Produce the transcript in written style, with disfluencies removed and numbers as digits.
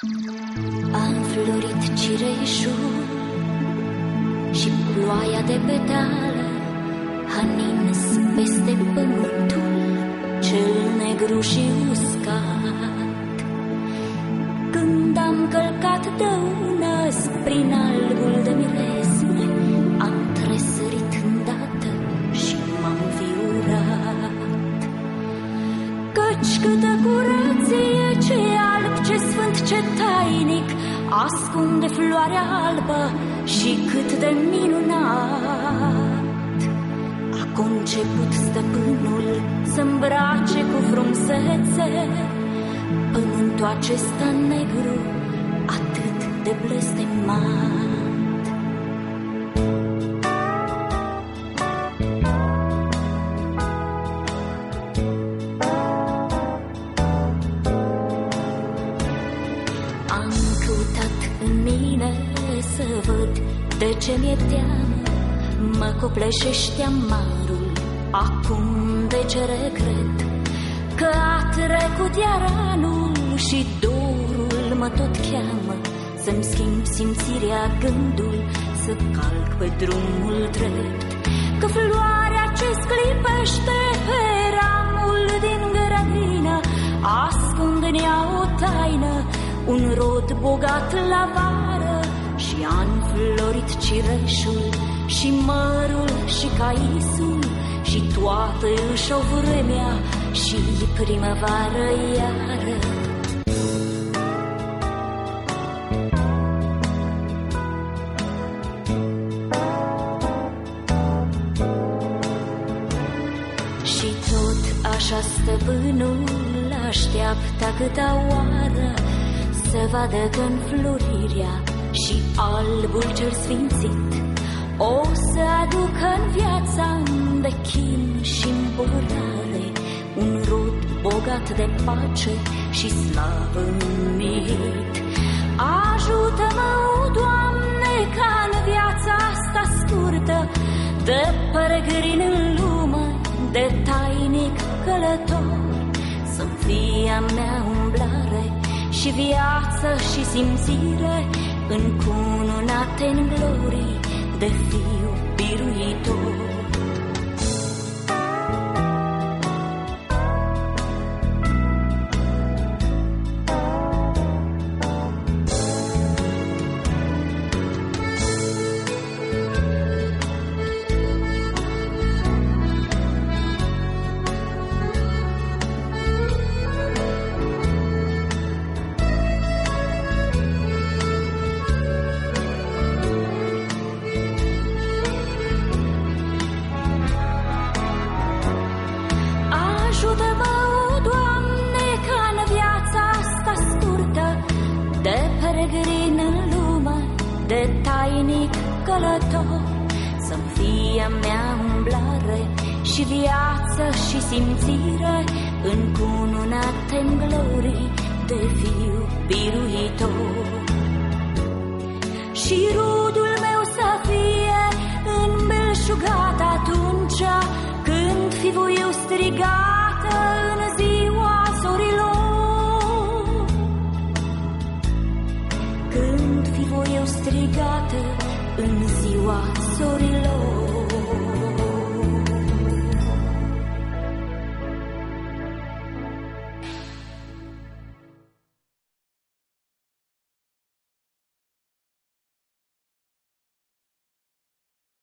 A înflorit cireșul și ploaia de petale a nins peste pământul cel negru și uscat. Când am călcat dăună prin albul de miresme, am tresărit îndată și m-am viurat. Căci câtă curăție, ce alb, ce sfânt, ce tainic ascunde floarea albă și cât de minunat a conceput stăpânul să îmbrace cu frumusețe pământul acesta negru atât de blestemat. Am căutat în mine să văd de ce mi-e teamă, mă copleșește amarul, acum de ce regret că a trecut iar anul și dorul mă tot cheamă să-mi schimb simțirea, gândul, să calc pe drumul drept. Că floarea ce sclipește pe ramul din grădină ascunde în ea o taină, un rod bogat la vară și a înflorit cireșul și mărul și caisul și toată își au vremea și primăvară iară. Și tot așa stăpânul așteaptă câta oară să vadă că înflorirea și albul cel sfințit o să aducă în viața de chin și împovărare un rod bogat de pace și slavă înmit. Ajută-mă, o Doamne, ca în viața asta scurtă de peregrin în lume, de tainic călător, să-mi fie a mea umblare și viață și simțire încununate în glorii de fiu biruitor. Ajută-mă, o Doamne, ca în viața asta scurtă de peregrin în lume, de tainic călător, să-mi fie a mea umblare și viață și simțire încununate în glorii de fiu biruitor. Și rudul meu să fie înbelșugat atunci când fi voi eu strigată în ziua zorilor. Când fi voi eu strigată în ziua zorilor.